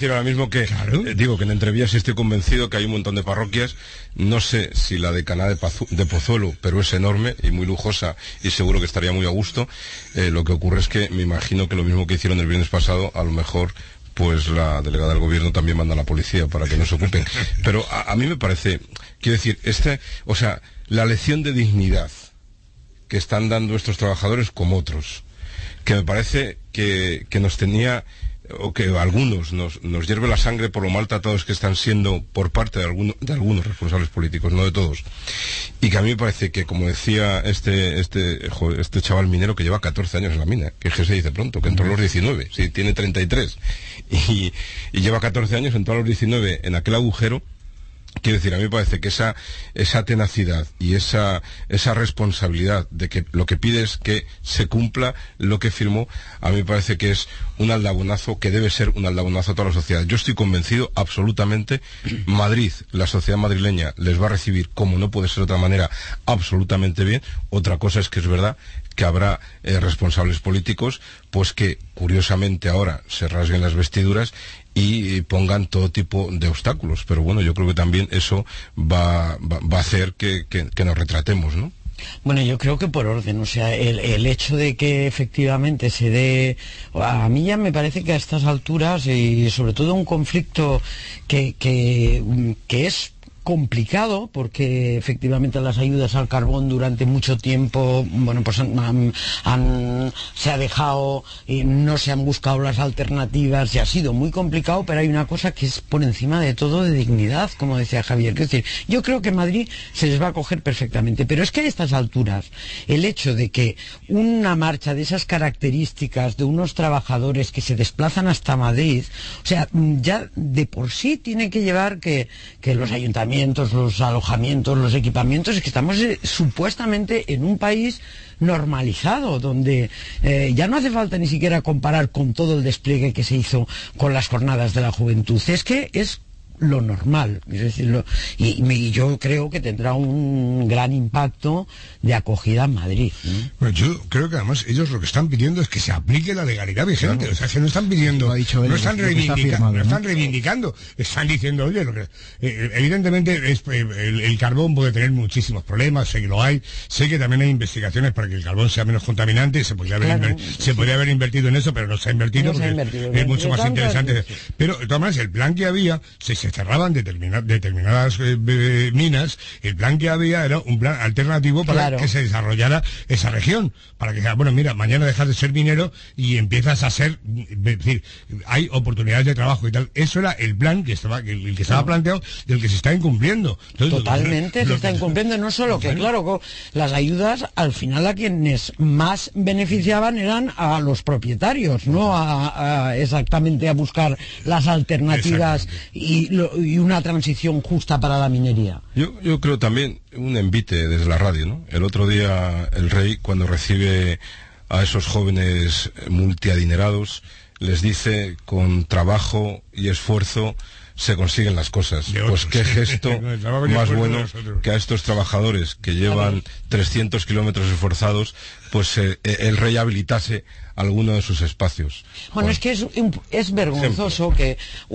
decir ahora mismo que, digo que en Entrevías estoy convencido que hay un montón de parroquias, no sé si la de Caná de Pozuelo, pero es enorme y muy lujosa y seguro que estaría muy a gusto. Lo que ocurre es que me imagino que lo mismo que hicieron el viernes pasado, a lo mejor pues la delegada del gobierno también manda a la policía para que no se ocupen. Pero a mí me parece, quiero decir, la lección de dignidad que están dando estos trabajadores como otros, que me parece que nos tenía, o que a algunos nos hierve la sangre por lo maltratados que están siendo por parte de algunos responsables políticos, no de todos. Y que a mí me parece que, como decía este chaval minero que lleva 14 años en la mina, que es que se dice pronto, que entró a los 19, sí, tiene 33, y lleva 14 años, entró a los 19 en aquel agujero. Quiero decir, a mí me parece que esa tenacidad y esa responsabilidad de que lo que pide es que se cumpla lo que firmó, a mí me parece que es un aldabonazo, que debe ser un aldabonazo a toda la sociedad. Yo estoy convencido absolutamente, Madrid, la sociedad madrileña, les va a recibir, como no puede ser de otra manera, absolutamente bien. Otra cosa es que es verdad que habrá responsables políticos, pues que curiosamente ahora se rasguen las vestiduras y pongan todo tipo de obstáculos. Pero bueno, yo creo que también eso va a hacer que nos retratemos, ¿no? Bueno, yo creo que por orden, o sea, el hecho de que efectivamente se dé... A mí ya me parece que a estas alturas, y sobre todo un conflicto que es complicado, porque efectivamente las ayudas al carbón durante mucho tiempo, bueno, pues se ha dejado y no se han buscado las alternativas y ha sido muy complicado, pero hay una cosa que es por encima de todo de dignidad, como decía Javier. Es decir, yo creo que Madrid se les va a coger perfectamente, pero es que a estas alturas el hecho de que una marcha de esas características de unos trabajadores que se desplazan hasta Madrid, o sea, ya de por sí tiene que llevar que los ayuntamientos, los alojamientos, los equipamientos, es que estamos supuestamente en un país normalizado, donde ya no hace falta ni siquiera comparar con todo el despliegue que se hizo con las jornadas de la juventud. Es que es lo normal, es decir, y yo creo que tendrá un gran impacto de acogida en Madrid, ¿no? Bueno, yo creo que además ellos lo que están pidiendo es que se aplique la legalidad vigente, claro. O sea, que no están pidiendo, no están reivindicando, están diciendo, oye, evidentemente el carbón puede tener muchísimos problemas, sé que lo hay, sé que también hay investigaciones para que el carbón sea menos contaminante, se podría haber invertido en eso, pero no se ha invertido, es mucho más interesante. Pero de todas maneras, el plan que había, se cerraban determinadas minas, el plan que había era un plan alternativo para que se desarrollara esa región, para que, bueno, mira, mañana dejas de ser minero y empiezas a ser, es decir, hay oportunidades de trabajo y tal. Eso era el plan que estaba planteado y el que se está incumpliendo. Entonces, totalmente se está incumpliendo, no solo que, claro, las ayudas al final a quienes más beneficiaban eran a los propietarios, no exactamente a buscar las alternativas y una transición justa para la minería. Yo creo también un envite desde la radio, ¿no? El otro día el rey, cuando recibe a esos jóvenes multiadinerados, les dice: con trabajo y esfuerzo se consiguen las cosas. Pues qué gesto más bueno que a estos trabajadores que llevan 300 kilómetros esforzados, pues el rey habilitase alguno de sus espacios. Bueno, es que es vergonzoso que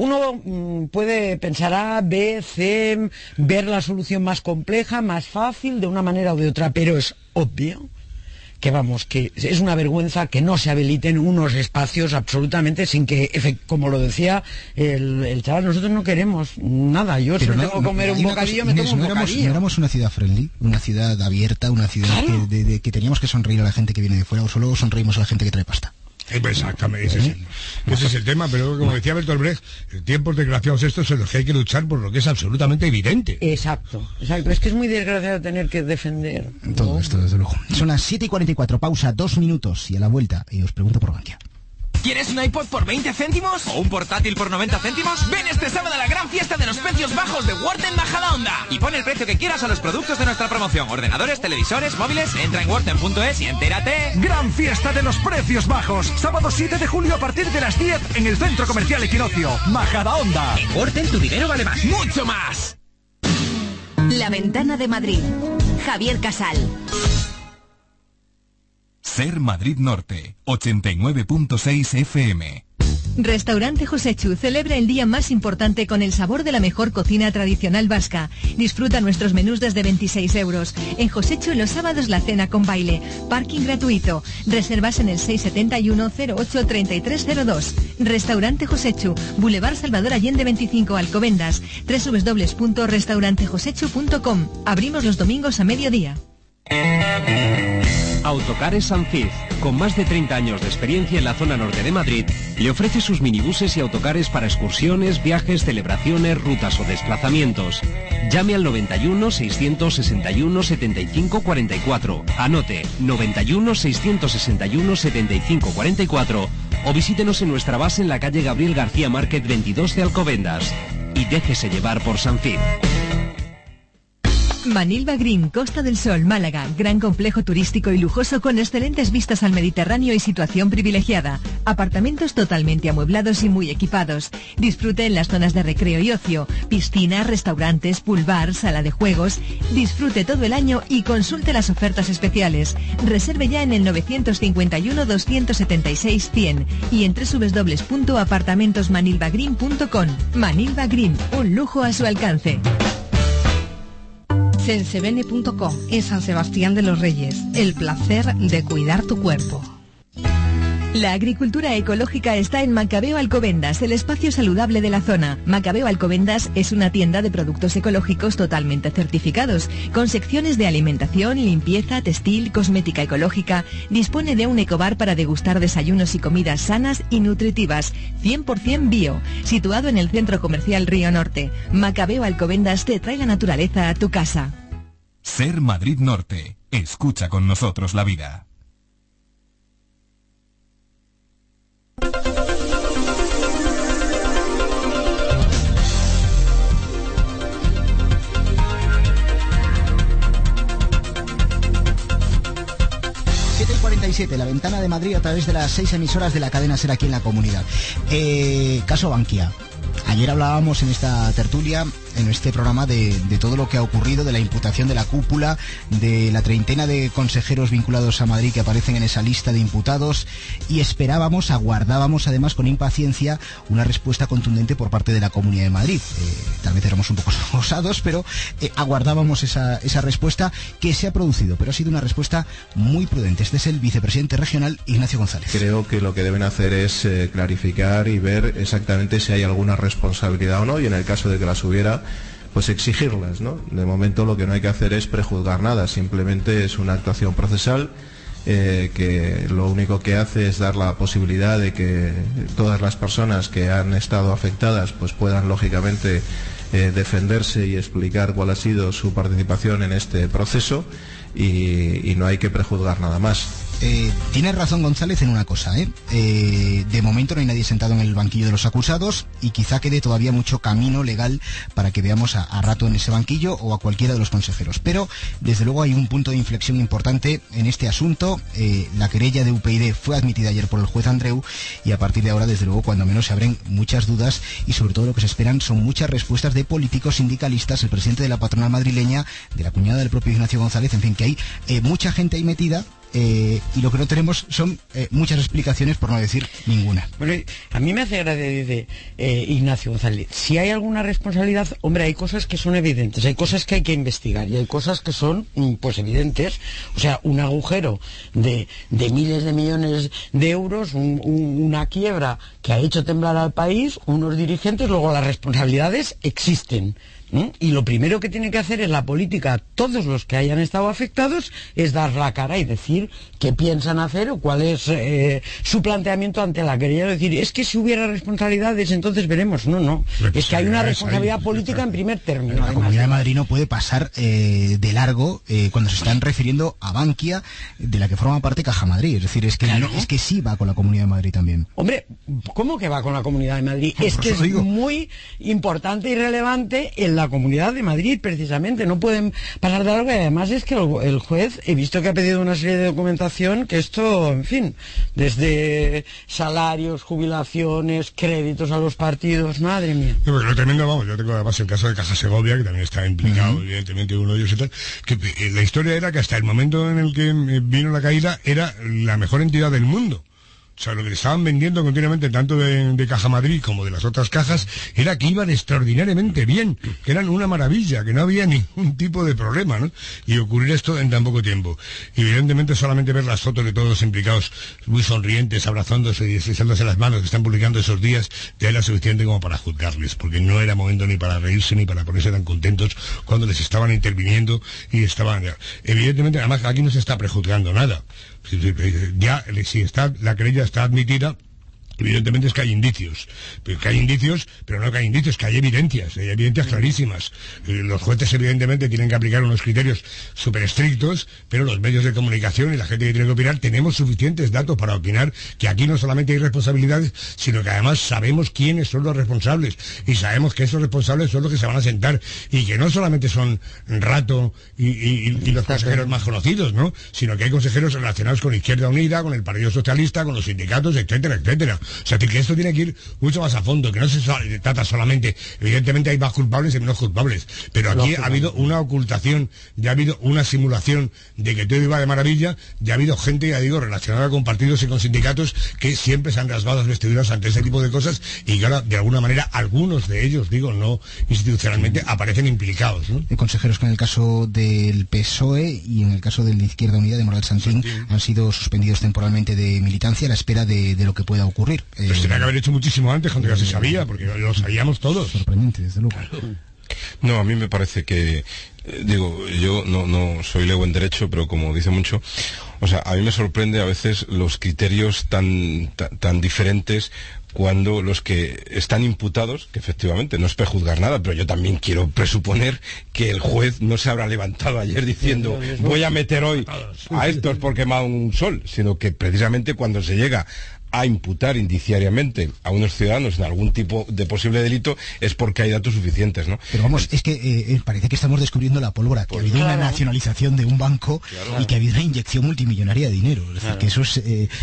uno puede pensar A, B, C, ver la solución más compleja, más fácil, de una manera o de otra, pero es obvio que es una vergüenza que no se habiliten unos espacios absolutamente sin que, como lo decía el chaval, nosotros no queremos nada. Yo si tengo que comer un bocadillo, me tomo un bocadillo. No éramos una ciudad friendly, una ciudad abierta, una ciudad que teníamos que sonreír a la gente que viene de fuera, o solo sonreímos a la gente que trae pasta. Exactamente, ese es el tema, pero como decía Bertolt Brecht, tiempos desgraciados estos en los que hay que luchar por lo que es absolutamente evidente. Exacto, es que es muy desgraciado tener que defender todo esto, desde luego. Son las 7:44, pausa 2 minutos y a la vuelta os pregunto por Bankia. ¿Quieres un iPod por 20 céntimos? ¿O un portátil por 90 céntimos? Ven este sábado a la gran fiesta de los precios bajos de Worten Majadahonda y pon el precio que quieras a los productos de nuestra promoción. Ordenadores, televisores, móviles, entra en worten.es y entérate. Gran fiesta de los precios bajos. Sábado 7 de julio a partir de las 10 en el Centro Comercial Equinoccio, Majadahonda. En Worten tu dinero vale más. ¡Mucho más! La Ventana de Madrid. Javier Casal. Ser Madrid Norte, 89.6 FM. Restaurante Josechu celebra el día más importante con el sabor de la mejor cocina tradicional vasca. Disfruta nuestros menús desde 26 euros. En Josechu los sábados la cena con baile. Parking gratuito. Reservas en el 671 08 3302. Restaurante Josechu, Boulevard Salvador Allende 25, Alcobendas. www.restaurantejosechu.com. Abrimos los domingos a mediodía. Autocares Sanciz, con más de 30 años de experiencia en la zona norte de Madrid, le ofrece sus minibuses y autocares para excursiones, viajes, celebraciones, rutas o desplazamientos. Llame al 91 661 75 44. Anote 91 661 75 44 o visítenos en nuestra base en la calle Gabriel García Márquez 22 de Alcobendas. Y déjese llevar por Sanciz. Manilva Green, Costa del Sol, Málaga. Gran complejo turístico y lujoso con excelentes vistas al Mediterráneo y situación privilegiada. Apartamentos totalmente amueblados y muy equipados. Disfrute en las zonas de recreo y ocio. Piscina, restaurantes, pool bar, sala de juegos. Disfrute todo el año y consulte las ofertas especiales. Reserve ya en el 951 276 100 y en www.apartamentosmanilvagreen.com. Manilva Green, un lujo a su alcance. Sensebene.com, en San Sebastián de los Reyes. El placer de cuidar tu cuerpo. La agricultura ecológica está en Macabeo Alcobendas, el espacio saludable de la zona. Macabeo Alcobendas es una tienda de productos ecológicos totalmente certificados, con secciones de alimentación, limpieza, textil, cosmética ecológica. Dispone de un ecobar para degustar desayunos y comidas sanas y nutritivas, 100% bio, situado en el centro comercial Río Norte. Macabeo Alcobendas te trae la naturaleza a tu casa. Ser Madrid Norte. Escucha con nosotros la vida. La Ventana de Madrid a través de las 6 emisoras de la cadena SER aquí en la comunidad. Caso Bankia. Ayer hablábamos en esta tertulia, en este programa, de todo lo que ha ocurrido, de la imputación de la cúpula, de la treintena de consejeros vinculados a Madrid que aparecen en esa lista de imputados, y aguardábamos además con impaciencia una respuesta contundente por parte de la Comunidad de Madrid. Tal vez éramos un poco osados, pero aguardábamos esa respuesta que se ha producido, pero ha sido una respuesta muy prudente. Este es el vicepresidente regional, Ignacio González. Creo que lo que deben hacer es clarificar y ver exactamente si hay alguna responsabilidad o no, y en el caso de que las hubiera, pues exigirlas, ¿no? De momento lo que no hay que hacer es prejuzgar nada, simplemente es una actuación procesal que lo único que hace es dar la posibilidad de que todas las personas que han estado afectadas pues puedan lógicamente defenderse y explicar cuál ha sido su participación en este proceso, y no hay que prejuzgar nada más. Tiene razón González en una cosa, de momento no hay nadie sentado en el banquillo de los acusados, y quizá quede todavía mucho camino legal para que veamos a Rato en ese banquillo o a cualquiera de los consejeros, pero desde luego hay un punto de inflexión importante en este asunto. La querella de UPyD fue admitida ayer por el juez Andreu, y a partir de ahora desde luego cuando menos se abren muchas dudas, y sobre todo lo que se esperan son muchas respuestas de políticos, sindicalistas, el presidente de la patronal madrileña, de la cuñada del propio Ignacio González, en fin, que hay mucha gente ahí metida. Y lo que no tenemos son muchas explicaciones, por no decir ninguna. Bueno, a mí me hace gracia, Ignacio González, si hay alguna responsabilidad, hombre, hay cosas que son evidentes, hay cosas que hay que investigar y hay cosas que son pues evidentes. O sea, un agujero de miles de millones de euros, una quiebra que ha hecho temblar al país, unos dirigentes, luego las responsabilidades existen. Y lo primero que tiene que hacer es la política, todos los que hayan estado afectados, es dar la cara y decir qué piensan hacer o cuál es su planteamiento ante la querella. Decir, es que si hubiera responsabilidades entonces veremos. No, es que hay una responsabilidad política en primer término. La Comunidad de Madrid no puede pasar de largo cuando se están refiriendo a Bankia, de la que forma parte Caja Madrid. Es decir, es que, claro, es que sí va con la Comunidad de Madrid también. Hombre, ¿cómo que va con la Comunidad de Madrid? Es que es muy importante y relevante en la Comunidad de Madrid, precisamente. No pueden pasar de algo, y además es que el juez, he visto que ha pedido una serie de documentación, que esto, en fin, desde salarios, jubilaciones, créditos a los partidos, madre mía. No, porque lo tremendo, vamos, yo tengo además el caso de Caja Segovia, que también está implicado, evidentemente, uno de ellos y tal, que la historia era que hasta el momento en el que vino la caída era la mejor entidad del mundo. O sea, lo que le estaban vendiendo continuamente, tanto de Caja Madrid como de las otras cajas, era que iban extraordinariamente bien, que eran una maravilla, que no había ningún tipo de problema, ¿no? Y ocurrir esto en tan poco tiempo. Y evidentemente solamente ver las fotos de todos los implicados muy sonrientes, abrazándose y estresándose las manos que están publicando esos días, ya era suficiente como para juzgarles, porque no era momento ni para reírse ni para ponerse tan contentos cuando les estaban interviniendo y estaban... Evidentemente, además, aquí no se está prejuzgando nada. Ya, si está, la querella está admitida, evidentemente es que hay indicios, pero no que hay indicios, que hay evidencias clarísimas. Los jueces evidentemente tienen que aplicar unos criterios súper estrictos, pero los medios de comunicación y la gente que tiene que opinar tenemos suficientes datos para opinar que aquí no solamente hay responsabilidades, sino que además sabemos quiénes son los responsables, y sabemos que esos responsables son los que se van a sentar, y que no solamente son Rato y los consejeros más conocidos, ¿no? Sino que hay consejeros relacionados con Izquierda Unida, con el Partido Socialista, con los sindicatos, etcétera, etcétera. O sea, que esto tiene que ir mucho más a fondo, que no se trata solamente, evidentemente hay más culpables y menos culpables, pero aquí ha habido una ocultación, ya ha habido una simulación de que todo iba de maravilla, ya ha habido gente, ya digo, relacionada con partidos y con sindicatos que siempre se han rasgado las vestiduras ante ese tipo de cosas, y que ahora, de alguna manera, algunos de ellos, digo, no institucionalmente, aparecen implicados, ¿no? Consejeros que en el caso del PSOE y en el caso de la Izquierda Unida de Moral Santín han sido suspendidos temporalmente de militancia a la espera de lo que pueda ocurrir. Pues tenía que haber hecho muchísimo antes, cuando ya se sabía, porque lo sabíamos todos. Sorprendente, desde luego. No, a mí me parece que, yo no soy lego en derecho, pero como dice mucho, o sea, a mí me sorprende a veces los criterios tan diferentes, cuando los que están imputados, que efectivamente no es prejuzgar nada, pero yo también quiero presuponer que el juez no se habrá levantado ayer diciendo voy a meter hoy a estos porque me ha dado un sol, sino que precisamente cuando se llega a imputar indiciariamente a unos ciudadanos en algún tipo de posible delito es porque hay datos suficientes, ¿no? Pero vamos, es que parece que estamos descubriendo la pólvora, que ha habido una nacionalización de un banco y que ha habido una inyección multimillonaria de dinero. Es decir, que eso es,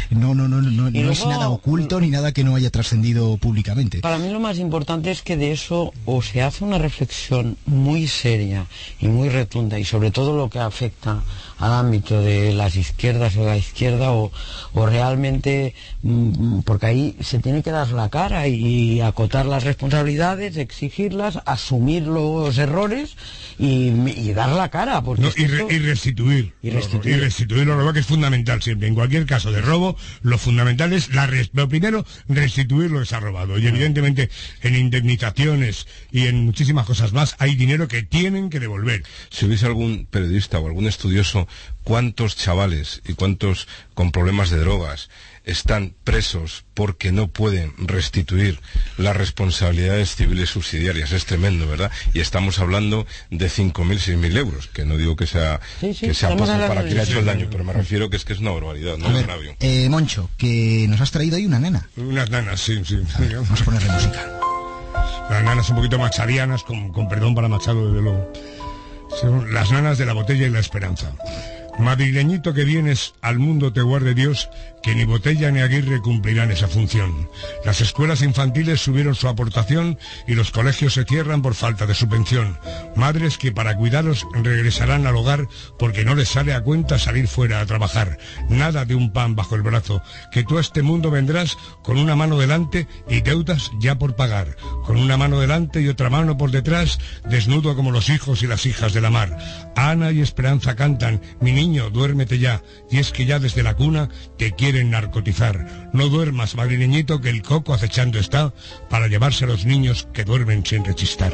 no es nada oculto ni nada que no haya trascendido públicamente. Para mí lo más importante es que de eso o se hace una reflexión muy seria y muy rotunda, y sobre todo lo que afecta al ámbito de las izquierdas o la izquierda, o realmente, porque ahí se tiene que dar la cara y acotar las responsabilidades, exigirlas, asumir los errores y dar la cara. Porque y restituir lo robado, que es fundamental siempre. En cualquier caso de robo, lo fundamental es lo primero, restituir lo que se ha robado. Y evidentemente en indemnizaciones y en muchísimas cosas más hay dinero que tienen que devolver. Si hubiese algún periodista o algún estudioso, ¿cuántos chavales y cuántos con problemas de drogas están presos porque no pueden restituir las responsabilidades civiles subsidiarias? Es tremendo, ¿verdad? Y estamos hablando de 5.000, 6.000 euros, que no digo que sea poco para quien ha hecho el daño, pero me refiero que es una barbaridad, no es agravio. Moncho, que nos has traído ahí una nana. Unas nanas, sí. Vamos a ponerle música. Las nanas un poquito machadianas, con perdón para Machado, desde luego. Son las nanas de la botella y la esperanza. Madrileñito que vienes, al mundo te guarde Dios, que ni Botella ni Aguirre cumplirán esa función. Las escuelas infantiles subieron su aportación y los colegios se cierran por falta de subvención. Madres que para cuidaros regresarán al hogar porque no les sale a cuenta salir fuera a trabajar. Nada de un pan bajo el brazo, que tú a este mundo vendrás con una mano delante y deudas ya por pagar. Con una mano delante y otra mano por detrás, desnudo como los hijos y las hijas de la mar. Ana y Esperanza cantan, mi niño, duérmete ya, y es que ya desde la cuna te quieren narcotizar. No duermas, madrileñito, que el coco acechando está para llevarse a los niños que duermen sin rechistar.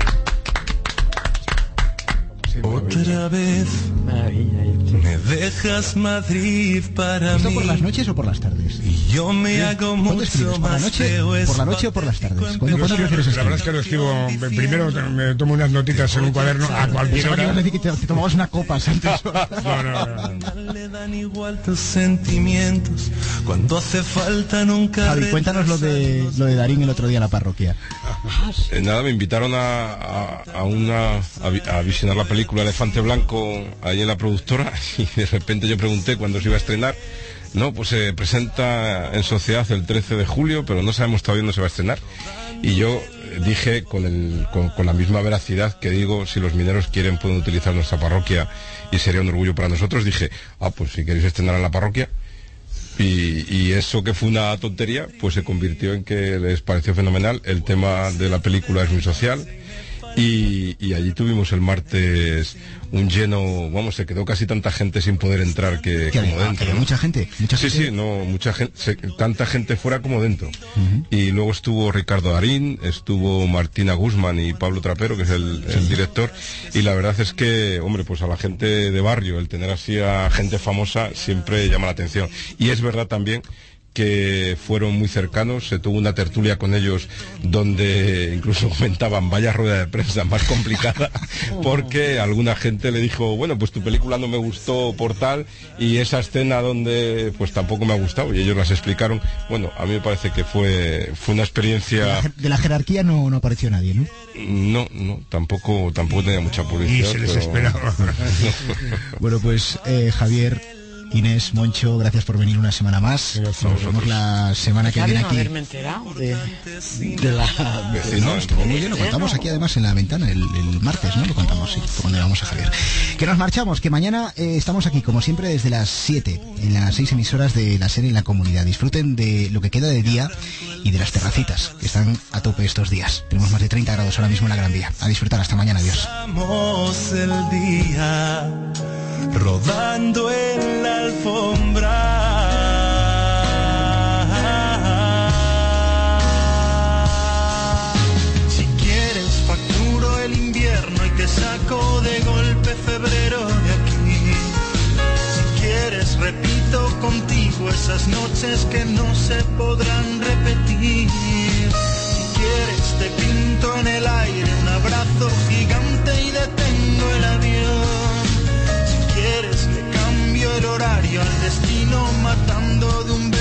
Otra vez me dejas Madrid para ¿Esto mí. por las noches o por las tardes? Y yo me hago mucho más feo. ¿Por la noche o por las tardes? ¿Cuándo prefieres escribir? La verdad es que lo escribo, primero me tomo unas notitas en un cuaderno a cualquier hora. Ibas a decir que te tomabas una copa antes. No. Le dan igual tus sentimientos cuando hace falta nunca. Javi, cuéntanos lo de Darín el otro día en la parroquia. Nada, me invitaron a visionar la película Elefante Blanco ahí en la productora, y de repente yo pregunté cuándo se iba a estrenar. No, pues se presenta en sociedad el 13 de julio, pero no sabemos todavía dónde se va a estrenar. Y yo dije con la misma veracidad que digo, si los mineros quieren pueden utilizar nuestra parroquia y sería un orgullo para nosotros. Dije, pues si queréis estrenar en la parroquia. Y eso que fue una tontería, pues se convirtió en que les pareció fenomenal. El tema de la película es muy social. Y allí tuvimos el martes un lleno, vamos, se quedó casi tanta gente sin poder entrar que como dentro. ¿no? Mucha gente. Mucha gente, tanta gente fuera como dentro. Y luego estuvo Ricardo Darín, estuvo Martina Guzmán y Pablo Trapero, que es el director, y la verdad es que, hombre, pues a la gente de barrio, el tener así a gente famosa siempre llama la atención. Y es verdad también que fueron muy cercanos, se tuvo una tertulia con ellos donde incluso comentaban vaya rueda de prensa más complicada, porque alguna gente le dijo, bueno, pues tu película no me gustó por tal, y esa escena donde pues tampoco me ha gustado, y ellos las explicaron. Bueno, a mí me parece que fue una experiencia... De la jerarquía no apareció nadie, ¿no? No, tampoco tenía mucha publicidad. Y se les esperaba. Bueno, pues Javier, Inés, Moncho, gracias por venir una semana más. Nos vemos la semana que viene aquí. haberme enterado de la... No, estuvo muy bien, lo contamos aquí además en la ventana el martes, ¿no? Lo contamos, sí, cuando íbamos a Javier. Que nos marchamos, que mañana estamos aquí, como siempre, desde las 7, en las 6 emisoras de la serie En la Comunidad. Disfruten de lo que queda de día y de las terracitas, que están a tope estos días. Tenemos más de 30 grados ahora mismo en la Gran Vía. A disfrutar, hasta mañana, adiós. El día rodando en la alfombra. Si quieres facturo el invierno y te saco de golpe febrero de aquí. Si quieres repito contigo esas noches que no se podrán repetir. Si quieres te pinto en el aire un abrazo gigante y detengo el avión. Si quieres le cambio el horario al destino matando de un